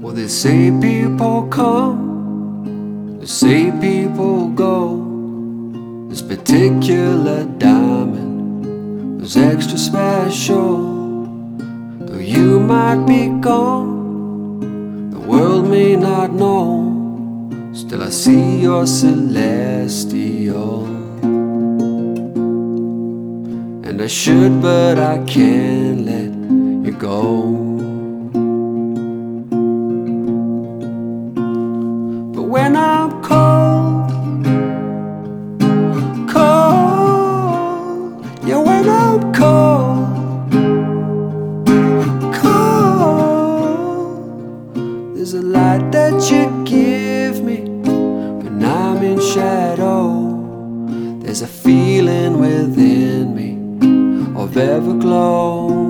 Well, they say people come, they say people go. This particular diamond was extra special. Though you might be gone, the world may not know, still I see you're celestial. And I should, but I can't let you go. But when I'm cold, cold, yeah, when I'm cold, cold, there's a light that you give me when I'm in shadow. There's a feeling within me of everglow.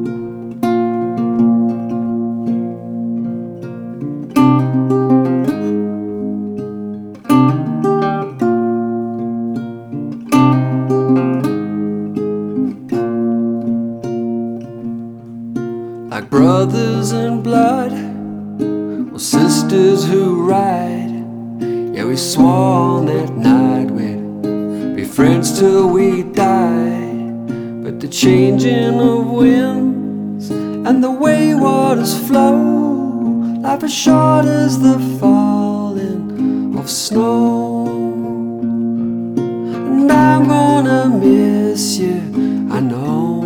Like brothers in blood, or sisters who ride. Yeah, we swore on that night we'd be friends till we die. But the changing of winds and the way waters flow, life as short as the falling of snow. And I'm gonna miss you, I know.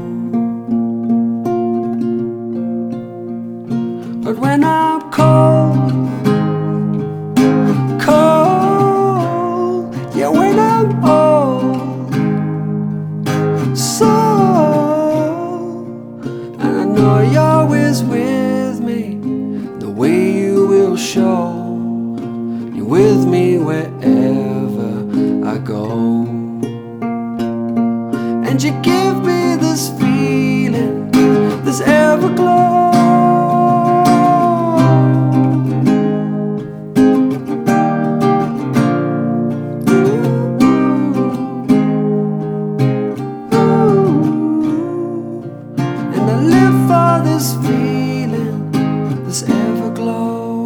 But when I'm cold, cold, yeah, when I'm old, so, and I know you're always with me, the way you will show, you're with me wherever I go. And you give me this feeling, this everglow. This feeling, this everglow.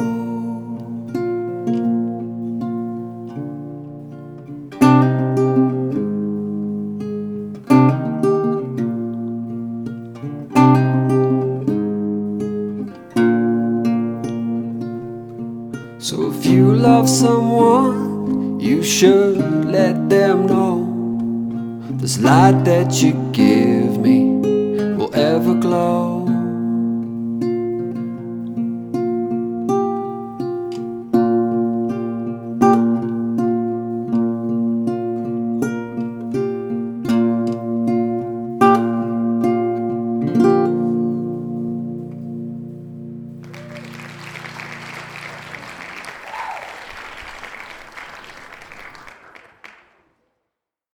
So if you love someone, you should let them know this light that you give me will ever glow.